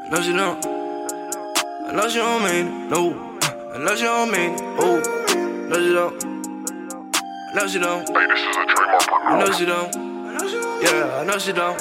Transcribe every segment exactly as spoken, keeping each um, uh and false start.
I know she don't. I know she don't mean it, no. I know she don't mean it, oh. I know she don't. I know she don't. Hey, this is a trademark production. I know she don't. Yeah, I know she don't.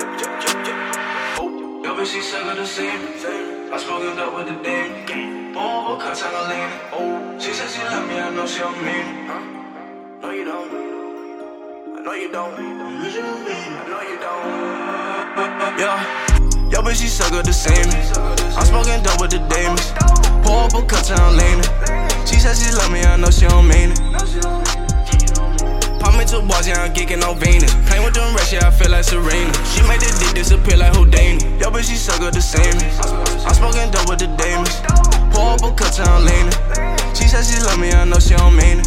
Yo, bitch, she suck the same. I smoking dope with the demon. Oh, what cuts on leaning. Oh, she said she love me, I know she don't mean it. Huh? No, you don't. I know you don't. I know you don't. Yeah. Yo, bitch, she suck the same. I'm smoking dope with the demons. Pour up a cut, I'm leaning. She said she love me, I know she don't mean it. Pop me two balls, yeah, I'm geeking on Venus. Playing with them rest, yeah, I feel like Serena. She made the dick disappear like Houdini. Yo, bitch, she suck the same. I'm smoking dope with the demons. Pour up a cut, I'm leaning. She said she love me, I know she don't mean it.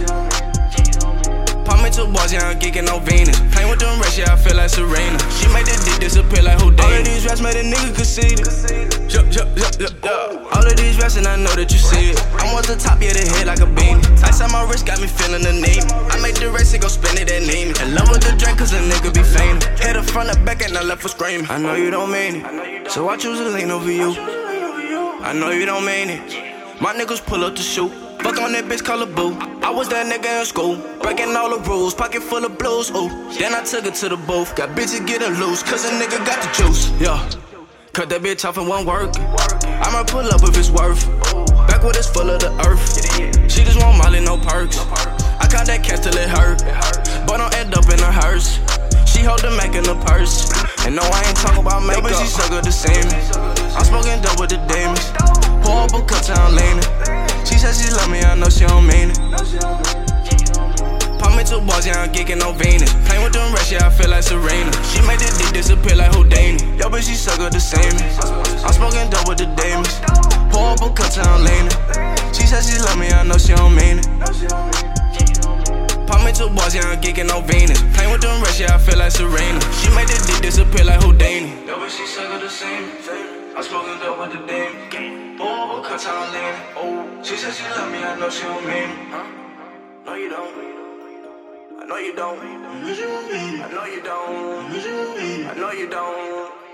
Pop me two balls, yeah, I'm geeking on Venus. Playing with them rest, yeah, I feel like Serena. She made the dick disappear like Houdini. All of these raps made a nigga conceited. Yup, yup, yup, yup, yup. All of these raps and I know that you see it. I'm on the top, yeah, the head like a beanie. Ice on my wrist got me feeling the name. I made the race and go spend it at name. In love with the drink cause a nigga be fainting. Head up front and back and I left for screaming. I know you don't mean it, so I choose to lean over you. I know you don't mean it. My niggas pull up to shoot. Fuck on that bitch, call her boo. I was that nigga in school, breaking all the rules, pocket full of blues, ooh. Then I took it to the booth, got bitches getting loose, cause a nigga got the juice, yeah. Cut that bitch off and won't work. I'ma pull up if it's worth. Back with it's full of the earth. She just want Molly, no perks. I count that cash till it hurt, but don't end up in a hearse. She hold the Mac in the purse, and no, I ain't talking about makeup. Yo, but she suck the same. I'm smoking dope with the demons. Pour up a cup, I'm leaning. She said she love me, I know she don't mean it. Pop me two balls, yeah, I'm geeking on Venus. Playing with them rest, yeah, I feel like Serena. She made the dick disappear like Houdini. Yo, but she suck the same. I'm smoking dope with the demons. Pour up a cup, I'm leaning. She said she love me, I know she don't mean it. Pop me two balls, yeah, I'm geeking on Venus. Playing with them rest, yeah, I feel like Serena. She made the dick disappear like Houdini. Yo, but she suck the same. I'm smoking dope with the demons. Pour up a cup, I'm leaning. Oh, she said she love me, I know she don't mean it. Huh? No, you don't. I know you don't. I know you don't. I know you don't.